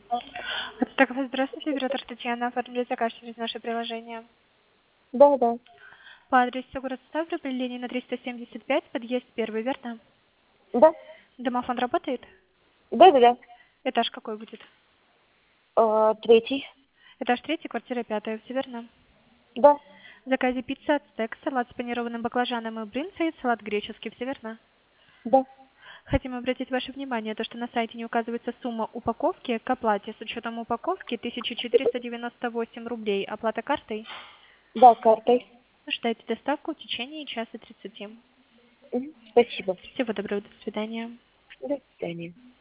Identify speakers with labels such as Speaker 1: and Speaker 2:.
Speaker 1: Так, здравствуйте, оператор Татьяна. Оформили заказ через наше приложение.
Speaker 2: Да, да.
Speaker 1: По адресу город Ставрополь, Ленина 375, подъезд 1, верно?
Speaker 2: Да.
Speaker 1: Домофон работает?
Speaker 2: Да, да, да.
Speaker 1: Этаж какой будет?
Speaker 2: Третий.
Speaker 1: Этаж 3, квартира 5, все верно?
Speaker 2: Да.
Speaker 1: В заказе пицца, ацтек, салат с панированным баклажаном и брынзой, салат греческий, все верно?
Speaker 2: Да.
Speaker 1: Хотим обратить ваше внимание, то, что на сайте не указывается сумма упаковки к оплате. С учетом упаковки 1498 рублей. Оплата картой.
Speaker 2: Да, картой.
Speaker 1: Ждайте доставку в течение часа 30.
Speaker 2: Спасибо.
Speaker 1: Всего доброго, до свидания.
Speaker 2: До свидания.